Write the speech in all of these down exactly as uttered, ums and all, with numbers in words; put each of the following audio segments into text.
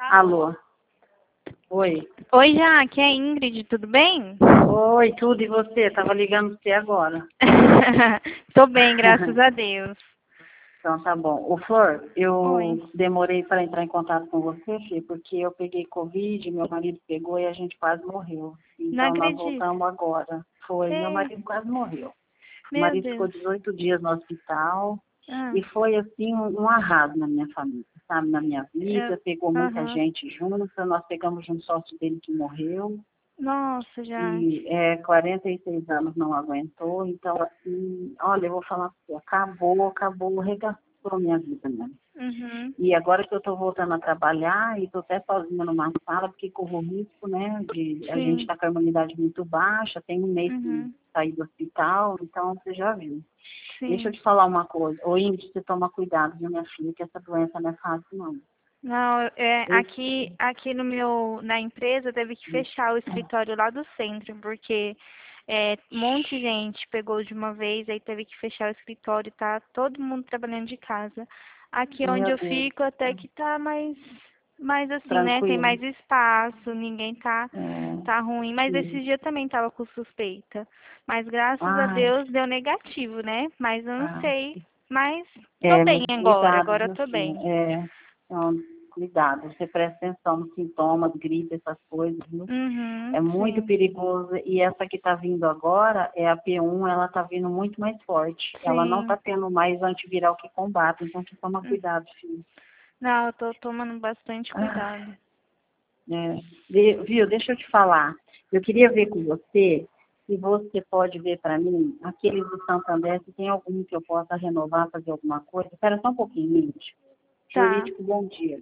Alô? Oi. Oi, Já, aqui é a Ingrid, tudo bem? Oi, tudo, e você? Tava ligando pra você agora. Tô bem, graças a Deus. Então tá bom. Ô, Flor, Oi. eu demorei para entrar em contato com você, filho, porque eu peguei Covid, meu marido pegou e a gente quase morreu. Não Então nós acredito. voltamos agora. Foi, meu É, marido quase morreu. O meu marido ficou Deus. dezoito dias no hospital Ah, e foi, assim, um, um arraso na minha família, sabe? Na minha eu, vida, pegou muita aham. gente junta, nós pegamos um sócio dele que morreu. Nossa, Já. E é, quarenta e seis anos não aguentou, então assim, olha, eu vou falar pra você, acabou, acabou, regastou minha vida mesmo. Uhum, E agora que eu estou voltando a trabalhar e estou até sozinha numa sala, porque corro risco, né, de a gente sim. está com a imunidade muito baixa, tem um mês que Uhum, saí do hospital, então você já viu. Deixa eu sim. te falar uma coisa, ô Ingrid, você toma cuidado, viu, minha filha, que essa doença não é fácil, não. Não, é, aqui, Esse, aqui no meu, na empresa teve que fechar o escritório lá do centro, porque é, um monte de gente pegou de uma vez, aí teve que fechar o escritório, tá todo mundo trabalhando de casa. Aqui onde meu eu Deus, fico até que tá mais, mais assim, né? Tem tranquilo. mais espaço, ninguém tá, É, tá ruim. Mas sim. esse dia também tava com suspeita. Mas graças a Ai, Deus deu negativo, né? Mas eu não ah. sei. Mas tô É, bem muito agora, cuidado, agora eu viu, tô filha? bem. É, então, cuidado, você presta atenção nos sintomas, gripe, essas coisas, viu? Uhum, É muito sim. perigoso. E essa que está vindo agora, é a P um, ela está vindo muito mais forte. Ela não está Sim. tendo mais antiviral que combate, então você toma Hum. cuidado, filho. Não, eu tô tomando bastante Ah, cuidado. é. De- viu, deixa eu te falar. Eu queria ver com você, se você pode ver para mim, aqueles do Santander, se tem algum que eu possa renovar, fazer alguma coisa. Espera só um pouquinho, gente. Tá. Jurídico, bom dia.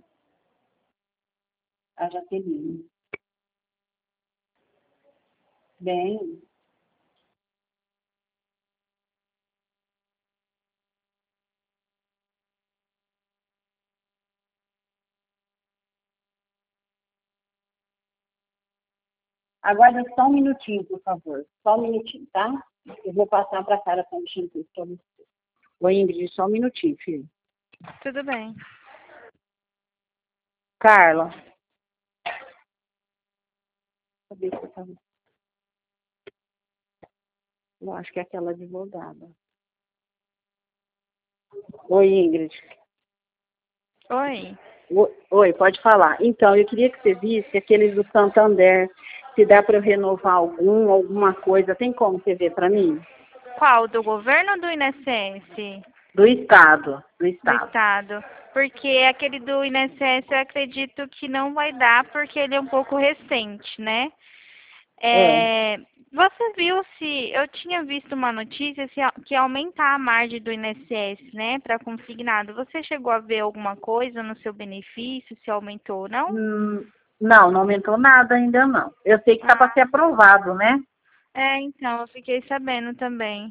A Jaqueline. Bem, aguarda só um minutinho, por favor. Só um minutinho, tá? Eu vou passar para a cara para mexer tudo para você. Oi, Ingrid, só um minutinho, filho. Tudo bem. Carla. Cadê que você tá? Eu acho que é aquela advogada. Oi, Ingrid. Oi. O- Oi, pode falar. Então, eu queria que você visse aqueles do Santander, se dá para eu renovar algum, alguma coisa. Tem como você ver para mim? Qual? Do governo ou do I N S S? Do Estado. Do Do Estado. Estado. Porque aquele do I N S S eu acredito que não vai dar, porque ele é um pouco recente, né? É. É, você viu se. Eu tinha visto uma notícia se, que ia aumentar a margem do I N S S, né, para consignado. Você chegou a ver alguma coisa no seu benefício, se aumentou ou não? Hum, não, não aumentou nada ainda não. Eu sei que está para Ah, ser aprovado, né? é, então, eu fiquei sabendo também.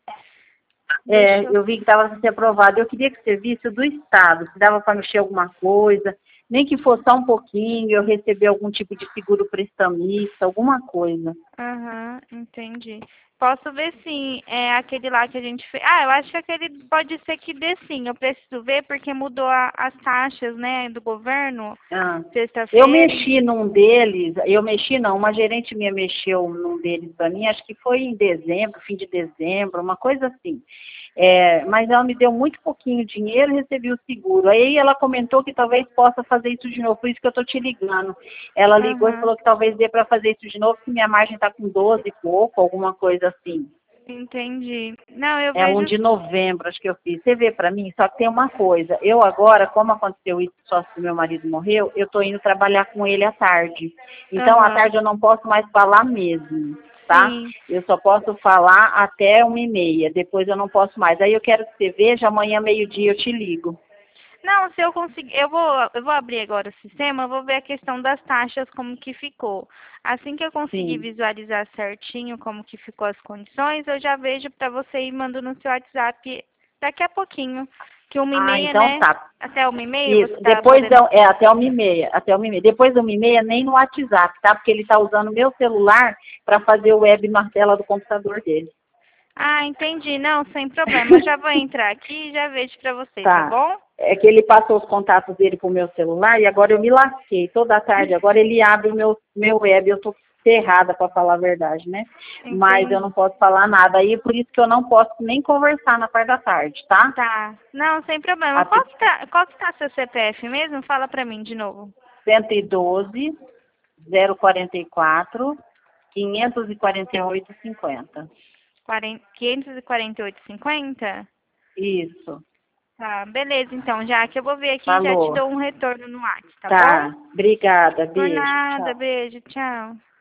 É, Deixa eu. eu vi que estava para ser aprovado. Eu queria que você visse o do Estado, se dava para mexer alguma coisa, nem que fosse só um pouquinho, eu receber algum tipo de seguro prestamista, alguma coisa. Aham, entendi. Posso ver sim, é aquele lá que a gente fez. Ah, eu acho que aquele pode ser que dê sim. Eu preciso ver porque mudou a- as taxas, né, do governo, Ah, eu sexta-feira. mexi num deles, eu mexi não, uma gerente minha mexeu num deles para mim, acho que foi em dezembro, fim de dezembro, uma coisa assim. É, mas ela me deu muito pouquinho dinheiro e recebi o seguro. Aí ela comentou que talvez possa fazer isso de novo, por isso que eu estou te ligando. Ela ligou e Aham, falou que talvez dê para fazer isso de novo, que minha margem está com doze e pouco, alguma coisa assim. entendi. Não, eu É um vejo. de novembro, acho que eu fiz. Você vê para mim, só que tem uma coisa. Eu agora, como aconteceu isso só que meu marido morreu, eu estou indo trabalhar com ele à tarde. Então, à Aham, tarde eu não posso mais falar mesmo, tá? sim. Eu só posso falar até uma e meia. Depois eu não posso mais. Aí eu quero que você veja, amanhã meio-dia eu te ligo. Não, se eu conseguir, eu vou, eu vou abrir agora o sistema, eu vou ver a questão das taxas, como que ficou. Assim que eu conseguir Sim. visualizar certinho como que ficou as condições, eu já vejo para você e mando no seu WhatsApp daqui a pouquinho. Que uma e Ah, meia, então né? tá. Até uma e meia você Isso. tá Depois podendo. da, é até uma e meia, até uma e meia. Depois da uma e meia, nem no WhatsApp, tá? Porque ele está usando o meu celular para fazer o web na tela do computador dele. Ah, entendi. Não, sem problema. Eu já vou entrar aqui e já vejo pra você, tá, Tá. bom? É que ele passou os contatos dele pro meu celular e agora eu me lasquei toda tarde. Agora ele abre o meu, meu web, eu tô ferrada para falar a verdade, né? Mas eu Entendi. não posso falar nada aí, por isso que eu não posso nem conversar na parte da tarde, tá? Tá. Não, sem problema. Até Qual que tá, qual que tá seu C P F mesmo? Fala pra mim de novo. cento e doze, zero quarenta e quatro, quinhentos e quarenta e oito, cinquenta. quarenta, quinhentos e quarenta e oito e cinquenta? Isso. Tá, beleza, então, já que eu vou ver aqui e já te Falou. dou um retorno no WhatsApp, tá bom? Tá. Obrigada. Por Beijo. nada, Tchau. beijo, tchau.